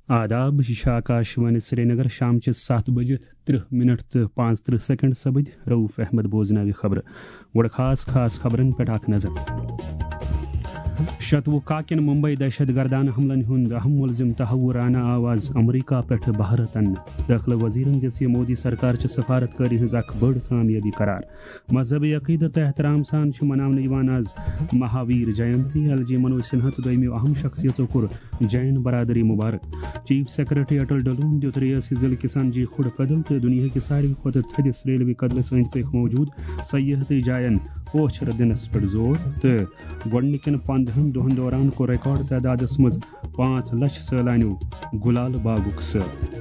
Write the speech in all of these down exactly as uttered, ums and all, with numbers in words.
آداب یہ آکاشوانی سری نگر شام چہ سات بجت ترہ منٹ تو پانچ ترہ سیکنڈ سپد روف احمد بوزناوی خبر گوڑ خاص خاص خبرن پہ اخ نظر شتوہ کاکن ممبئی دہشت گردانہ حملن ہند اہم ملزم تحورانہ آواز امریکہ پہ بھارت ان داخلہ وزیرن دس یہ مودی سرکار چہ سفارت کاری ہز اخ بڑ کامیابی قرار مذہبی عقیدت احترام سان مناونہ آز مہاویر جینتی ایل جی منوج سنہا تو دویمیو اہم شخصیتوں کور جین برادری مبارک چیف سیکرٹری اٹل ڈلون دیت ریاسی ضلع کسان جی کھڑ قدل تو دنیا کی ساروی کھت تھدس ریلوے قدلس اند پک موجود سیاحتی جائن پوچھر دنس پہ زور تو گوڑنکن پندہن دہن دوران کو ریکارڈ تعدادس مز پانچ لچھ سیلانیو گلال باغک سیل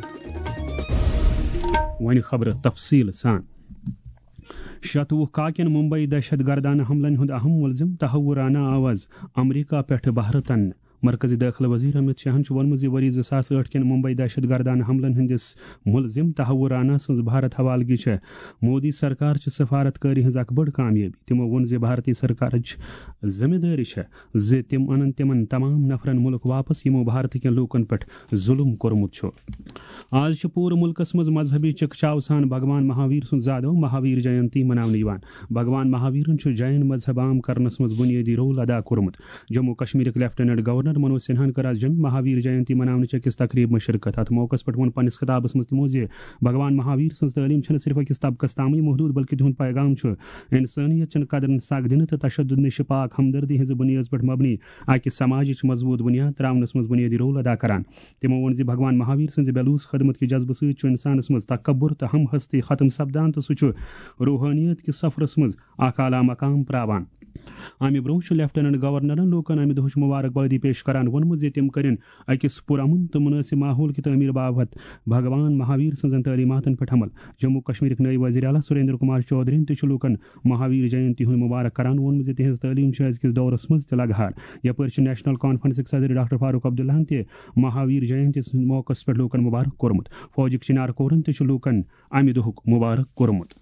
ون خبر تفصیل سان شتوہ کاکن ممبئی دہشت گردانہ حملن ہند اہم ملزم تحورانہ آواز امریکہ پہ بھارت ان مرکزی داخلہ وزیر امت شاہن ونمت وری زٕ ساس ٲٹھ کن ممبئی دہشت گردانہ حملن ہندس ملزم تحورانہ سز بھارت حوالگی چھ مودی سرکار چہ سفارت کاری ہز اخ بڑ کامیابی تمو ون زِ بھارتی سرکارچ ذمہ داری چھ زِ تم انن تمن تمام نفرن ملک واپس یمو بھارت کین لوکن پہ ظلم کورمت چھ آج چھ پور ملکس مز مذہبی چکچاو سان بھگوان مہاویر سن زادو مہاویر جینتی مناونہ یوان بھگوان مہاویرن چھ جین مذہب عام کرنس مز بنیادی رول ادا کورمت جموں کشمیرک لیفٹیننٹ گورنر منوج سنہا کر آج جم مہاویر جینتی مناونہ چکس تقریب میں شرکت ات موقع پہ ون پنس خطابس مز تمو زِ بھگوان مہاویر سن تعلیم چھ صرف اکس طبقس تام محدود بلکہ تہد پیغام چھ انسانیت چن قدر سگ دن تو تشدد نش پاک ہمدردی ہز بنیاد پہ مبنی اکہ سماجچ مضبوط بنیاد تراونس مز بنیادی رول ادا کران تمو ون زِ بھگوان مہاویر سن بیلوس خدمت کے جذبہ ست انسانس مز تکبر تو ہم ہستی ختم سپدان تو سہ روحانیت کس سفرس مز اخ اعلیٰ مقام پراوان امہ برونہ لیفٹیننٹ گورنرن لوکن امہ دہچ مبارکبادی پیش کران وونمت زِ تم کرن اکس پرامن تو مناسب ماحول کی تعمیر باپت بھگوان مہاویر سن تعلیماتن پہ عمل جموں کشمیر نئی وزیر اعلیٰ سریندر کمار چودھری تہ لوکن مہاویر جینتی ہند مبارک کران وونمت زِ تہذ تعلیم ازکس دورس مز تہ لگہار یپر نیشنل کانفرنسک صدر ڈاکٹر فاروق عبداللہ تہ مہاویر جینتی موقع پہ لوکن مبارک کورمت فوجک چنار کورن تہ لوکن امہ دہک مبارک کورمت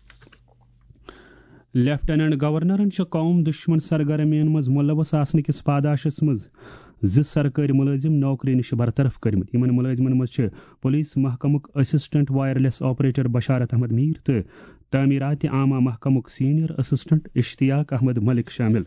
لیفٹیننٹ گورنرن قوم دشمن سرگرمین مز ملوث آسن کس پاداشس مز زٕ سرکاری ملازم نوکری نش برطرف کرمت یمن ملازمن مز پولیس محکمک assistant wireless operator Bisharat Ahmad Mir تو تعمیرات عامہ محکمک سینئر اسسٹنٹ اشتیاق احمد ملک شامل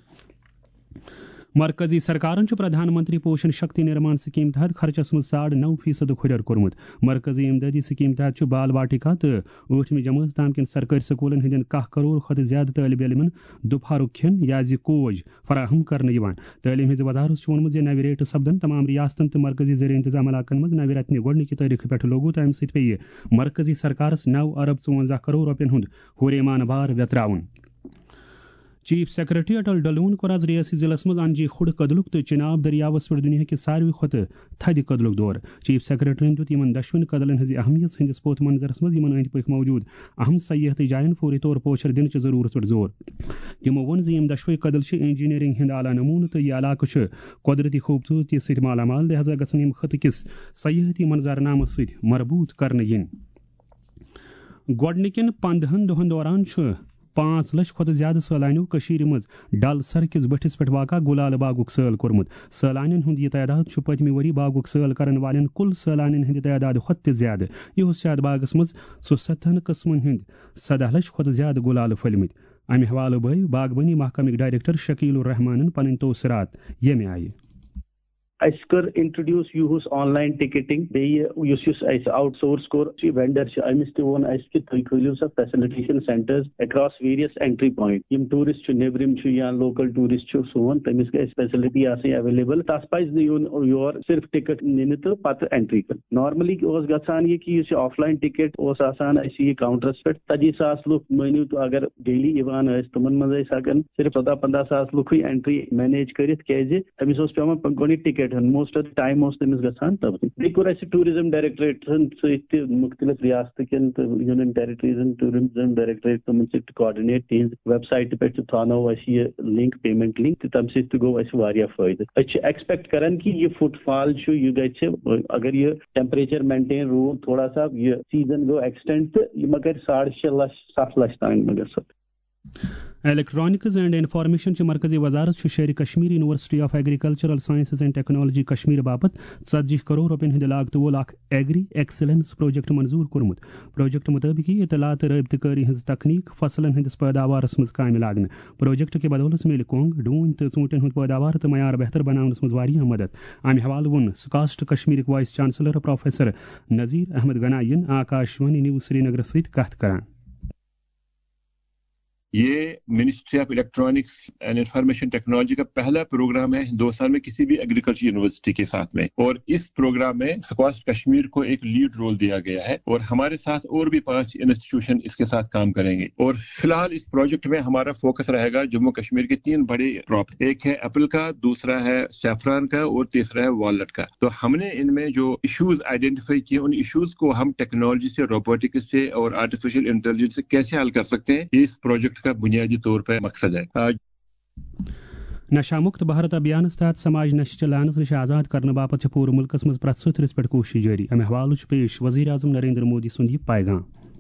مرکزی سرکارن پردھان منتری پوشن شکتی نرمان سکیم تحت خرچس مز ساڑھ نو فیصد ہُریر کورمت مرکزی امدادی سکیم تحت بال واٹکا تو ٲٹھمہِ جماعت تام کن سرکاری سکولن ہندین کاہ کروڑ کھت زیادہ طالب علمن دپہرک کھین یازِ کوج فراہم کرنے یوان تعلیم ہز وزارت وونمت زِ نوِ ریٹ سپدن تمام ریاستن تو مرکزی زیر انتظام علاقن مز نوِ رتنہ گۄڈنِکہِ تٲریخ پٮ۪ٹھ لوگو تمہ سۭتۍ پیٚیہِ مرکزی سرکارس نو ارب ژُونزہ کروڑ رۄپین ہُند ہُریمان بار ویتراوُن چیف سیکرٹری اٹل ڈلون کور آز ریاسی ضلع مز انجی کھڑ قدلک تو چناب دریاوس پہ دنیا کس ساروی کھت تھد قدلک دور چیف سیکرٹری دیت ان دشوین قدلن ہز اہمیت ہندس پوت منظرس مز ان اند پک موجود اہم سیاحتی جائن فوری طور پوچھر دن چہ ضرورت پہ زور تمو ون زم دشوے قدل انجینئرنگ ہند اعلیٰ نمونہ تو یہ علاقہ قدرتی خوبصورتی ست مالا مال لہذا گھن خطہ کس سیاحتی منظرنامہ ست مربوط کرنے ین گۄڈنِکٮ۪ن پندہن دہن دوران پانچ لچھ کھت زیادہ سیلانیو کشیر مز ڈل سر کس بٹھس پہ واقع گلال باغک سیل کورمت سیلانین ہند یہ تعداد پتمہ وری باغک سیل کرن والن کل سیلانین ہند تعداد کھت زیادہ یہ یتھ باغس مز سہ ستن قسمن ہند سدہ لچھ کھت زیادہ گلال پھلمت امہ حوالہ بٲو باغبانی محکمک ڈائریکٹر شکیل الرحمانن پنن توثرات یمہ آیہ اس کر انٹروڈیوس یوہس آن لائن ٹکٹنگ بیس اس آؤٹ سورس کور وینڈر امس تہ وون اس کہ تھی کھولو سا facilitation centres across various entry point یم ٹورسٹ نیبرم یا لوکل ٹورسٹ سون تمس گھس فیسلٹی آسن اویلیبل تس پز نیون یور صرف ٹکٹ نن تو پتہ اینٹری کر نارملی گھان یہ کہ آف لائن ٹکٹ آسان اس یہ کاؤنٹرس پہ ژتجی ساس لوگ مانو تو اگر ڈیلی ایوان تمن مز ہکن صرف ژۄدہ پندہ ساس لوک اینٹری مینیج کرت کیازِ تمس پیوان گۄڈنیُک ٹکٹ موسٹ آف ٹائم تمس گھان تبدیل بیٚیہِ کوٚر اَسہِ ٹوٗرِزم ڈایریکٹریٹن سۭتۍ تہِ مختلف ریاست کٮ۪ن تہٕ یوٗنین ٹیرٹریزن ٹوٗرِزم ڈایریکٹریٹ تِمن سۭتۍ کاڈِنیٹ تِہنٛز ویب سایٹہِ پٮ۪ٹھ تہِ تھاونوو اَسہِ یہِ لِنک پیمنٹ لِنک تہٕ تَمہِ سۭتۍ تہِ گوٚو اَسہِ واریاہ فٲیدٕ أسۍ چھِ ایکسپیکٹ کران کہِ یہِ فُٹ فال چھُ یہِ گژھِ اگر یہِ ٹیمپریچر مینٹین روٗد تھوڑا سا یہِ سیٖزن گوٚو ایکسٹینڈ تہٕ یہِ ما کرِ ساڑ شیٚے لچھ سَتھ لچھ تانۍ ما گژھِ الیکٹرانکس اینڈ انفارمیشن چہ مرکزی وزارت Sher Kashmir university of agricultural sciences and technology Kashmir باپت ژتجی کروڑ رۄپین ہند لاگت وول اخ ایگری ایکسلنس پروجیکٹ منظور کورمت. پروجیکٹ مطابق یہ اطلاعات تہ رابطہ کاری ہز تکنیک فصلن ہندس پیداوارس مز کامہ لاگنہ. پروجیکٹ کے بدولت مل کونگ ڈون تو ژوٗنٛٹھٮ۪ن ہُنٛد پیداوار تو معیار بہتر بناونس مز واریاہ مدد. امہ حوالہ ووٚن سکاسٹ کشمیرک vice chancellor professor Nazir Ahmad Ganai Akashvani news Srinagar ست کتھ کران. یہ ministry of electronics and information technology کا پہلا پروگرام ہے ہندوستان میں کسی بھی ایگریکلچر یونیورسٹی کے ساتھ میں, اور اس پروگرام میں سکواسٹ کشمیر کو ایک لیڈ رول دیا گیا ہے اور ہمارے ساتھ اور بھی پانچ انسٹیٹیوشن اس کے ساتھ کام کریں گے. اور فی الحال اس پروجیکٹ میں ہمارا فوکس رہے گا جموں کشمیر کے تین بڑے کراپ, ایک ہے ایپل کا, دوسرا ہے سیفران کا اور تیسرا ہے والنٹ کا. تو ہم نے ان میں جو ایشوز آئیڈینٹیفائی کیے ان ایشوز کو ہم ٹیکنالوجی سے, روبوٹکس سے اور آرٹیفیشل انٹیلیجنس سے کیسے حل کر سکتے ہیں, اس پروجیکٹ کا بنیادی طور پر مقصد ہے. نشہ مکت بھارت ابھیان تحت سماج نشہ چلانس نش آزاد کرنے باپت پور ملکس مز پریت سترس پہ کوشش جاری. امہ حوالہ پیش وزیر اعظم نریندر مودی سند یہ پیغام.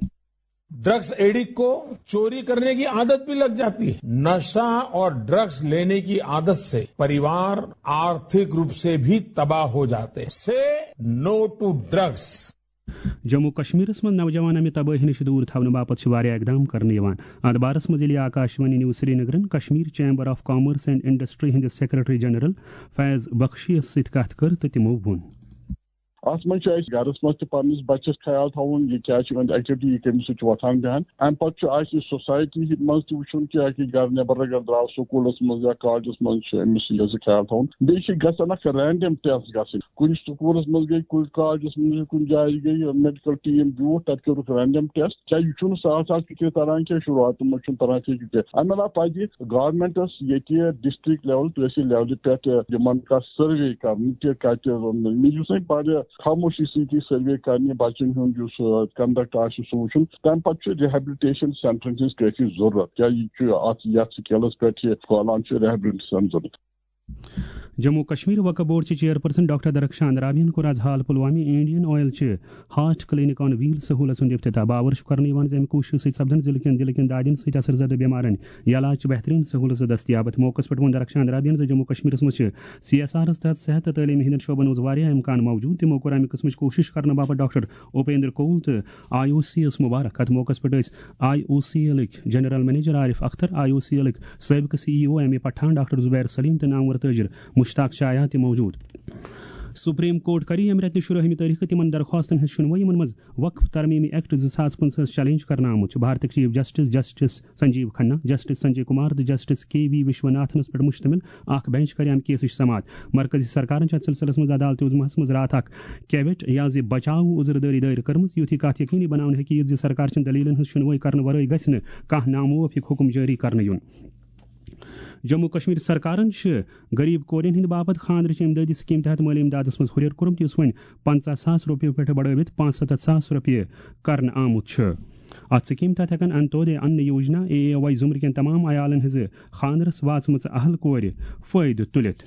ڈرگس ایڈکٹ کو چوری کرنے کی عادت بھی لگ جاتی ہے. نشہ اور ڈرگس لینے کی عادت سے پریوار آرتھک روپ سے بھی تباہ ہو جاتے. Say no to drugs. Jammu Kashmir من نوجوان امہ تباہی نش دور تھونہ باپت اقدام کرنے ات بارس مز Akashvani news Srinagar Kashmir chamber of commerce and industry ہند سیکرٹری جنرل فیض بخشی ست کت کر تو تمو وون. ات من گرس مز پنس بچس خیال تھون یہ کیا ایکٹیوٹی یہ کمس سی وتھان بہان. ام پتہ سوسائٹی مز تہ وچھن کہ گھر نبر اگر درو سکولس مز یا کالجس مز امس یہ خیال تھون. بیٚیہِ گژھن اکھ رینڈم ٹیسٹ گژھن. کُنہِ سکولس مز گئی کُنہِ کالجس مز کُنہِ جایہِ گئی میڈیکل ٹیٖم بیوٗٹھ تتہِ کوٚرُکھ رینڈم ٹیسٹ. کیٛازِ یہِ چھُنہٕ سہل سہل فکر تران کینٛہہ شروعات منٛز چھُنہٕ تران فکر کینٛہہ. امہِ علاوٕ پزِ گورمنٹس ییٚتہِ ڈسٹرکٹ لیول تحصیل لیولہِ پٮ۪ٹھ یِمن کانٛہہ سٔروے کرُن کہِ کتہِ مےٚ یُس وۄنۍ بڑٕ خاموشی سۭتی سٔروے کرنہِ بچن ہُنٛد یُس کنڈکٹ آسہِ سُہ وٕچھُن. تمہِ پتہٕ چھُ ریہیبلٹیشن سینٹرن ہٕنٛز کٲفی ضروٗرت کیٛازِ یہِ چھُ اتھ یتھ سکیلس پٮ۪ٹھ یہِ پھہلان چھُ ریہیبلٹیشن ضروٗرت. Jammu Kashmir Waqf board chairperson doctor Darakhshan رابین کور آز حال پلوامہ انڈین آئل چہ ہارٹ کلینک آن ویل سہولت ہند افتتاح. باور کرنے امہ کوشش ست سپدن ضلع کن دل کن دادین ست اثر زدہ بیمارن علاج بہترین سہولت دستیاب. موقع پہ وون درخشان رابین جموں کشمیر مجھ سی ایس آر تحت صحت تعلیم ہند شعبن مز امکان موجود. تمو کور امہ قسم کوشش کرنے باپت ڈاکٹر اپیندر کول تو آئی او سی یس مبارک. ات موقع پہ آئی او سی ایلک general manager Arif Akhtar, I O C ایلک سابقہ C E O M A Pathan doctor Zubair Saleem تو نامور تاجر مشتاق شایہ تہ موجود. سپریم کورٹ کری امہ رتہ شراہمہ تاریخ تمن درخواستن ہز شنوئی یمن مز وقف ترمیمی ایکٹ زٕ ساس پانٛژھ چیلنج کرنا آمت. بھارتک chief justice justice Sanjiv Khanna, justice Sanjay Kumar تو جسٹس کے وی وشوناتھنس پہ مشتمل اخ بینچ کر ام کیسچ سماعت. مرکزی سرکارن ات سلسلس مز عدالت عظمہس مز رات اخ کیوٹ یا زِ بچاو عذرداری دائر کرمز. یُتھ یہ کت یقینی بناون ہیکہِ زِ سرکار چن دلیلن ہز شنوئی کرنے ورٲے گژھِ نہٕ کانٛہہ ناموافق حکم جاری کرنہٕ یُن. جموں کشمیر سرکارن غریب کورین ہند باپت خاندرچ امدادی سکیم تحت مالی امدادس مز ہُریر کورمت یُس وۄنۍ پنژہ ساس رۄپیو پٮ۪ٹھ بڑٲوِتھ پانژھ ستتھ ساس رۄپیہِ کرنہٕ آمُت چھُ. ات سکیم تحت ہیکن انتودے ان یوجنا اے اے وائی ضمر کٮ۪ن تمام عیالن ہٕنٛزِ خاندرس واژمٕژ اہل کورِ فٲیدٕ تُلِتھ.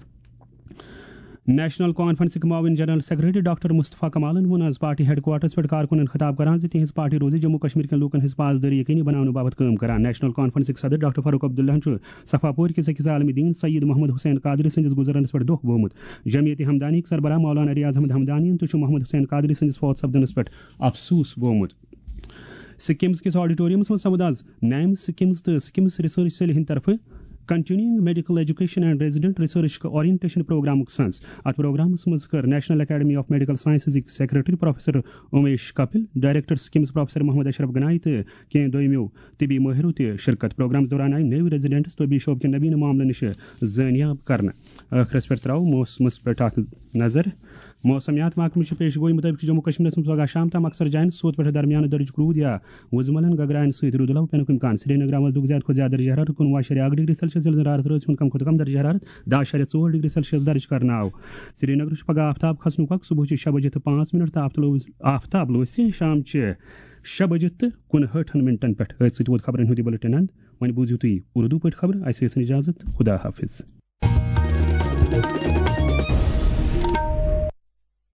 نیشنل کانفرنسک معاون جنرل سیکرٹری ڈاکٹر مصطفیٰ کمالن وون آز پارٹی ہیڈ کوارٹرس پہ کارکنن خطاب کران زِ تہذ پارٹی روزِ جموں کشمیر کٮ۪ن لوٗکن ہٕنٛز پاسدٲری یقینی بناونہٕ باپت کٲم کران. نیشنل کانفرنسک صدر ڈاکٹر فاروق عبداللہ چھُ صفاپور کِس أکِس عالمہِ دین سید محمد حسین قادری سٕنٛدِس گُزرنس پٮ۪ٹھ دۄکھ گوٚومُت. جمعیت ہمدانیک سربراہ مولانا ریاض احمد ہمدانین تہِ چھُ محمد حسین قادری سٕنٛدِس فوت سپدنس پٮ۪ٹھ افسوس گوٚومُت. سکمز کس آڈیٹورمس مز سپد آز نیمز سکمز تو سکمز ریسرچ سیل ہند طرف continuing medical education and resident research orientation program سنز. ات پروگرامس مز کر national academy of medical sciences secretary professor Umesh Kapil, director SKIMS professor Mohammad Ashraf Ganai تو کینٛہہ دویمو طبی مٲہرو تہ شرکت. پروگرامس دوران آئی نٔوۍ ریزیڈنٹس طبی شعبہ کٮ۪ن نبیٖن معاملن نش زٲنیاب کرنہٕ. ٲخرس پٮ۪ٹھ ترٛاوو موسمس پٮ۪ٹھ اکھ نظر. موسمیات محکمہ کی پیش گوئی مطابق جموں کشمیر مز پگہ شام تام اکثر جائن سوت پہ درمیان درج روٗد یا وُزملن گگرائن ست روٗد علاوٕ پینُک اِمکان. سری نگر منٛز دُک زیادٕ کھۄتہٕ زیادٕ درجہ حرارت کُنوُہ اشاریہ اکھ ڈگری سیلسیس ییٚلہِ زن راتھ رٲژ ہُنٛد کم کھۄتہٕ کم درجہ حرارت دہ اشاریہ ژور ڈگری سیلسیس درج کرنہٕ آو. سری نگر چھُ پگہ آفتاب کھسنُک وقت صبحچہِ شےٚ بجے تہٕ پانٛژھ منٹ تہٕ آفتاب لوسہِ شامچہِ شےٚ بجے تہٕ کُنہٲٹھن منٹن پٮ۪ٹھ. أتھۍ سۭتۍ ووت خبرن ہُنٛد یہِ بُلٹن انٛد. وۄنۍ بوٗزِو تُہۍ اُردو پٲٹھۍ خبر. اَسہِ ٲسِن اِجازت. خدا حافظ.